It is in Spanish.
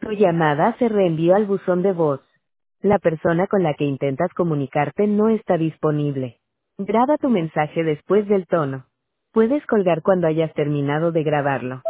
Tu llamada se reenvió al buzón de voz. La persona con la que intentas comunicarte no está disponible. Graba tu mensaje después del tono. Puedes colgar cuando hayas terminado de grabarlo.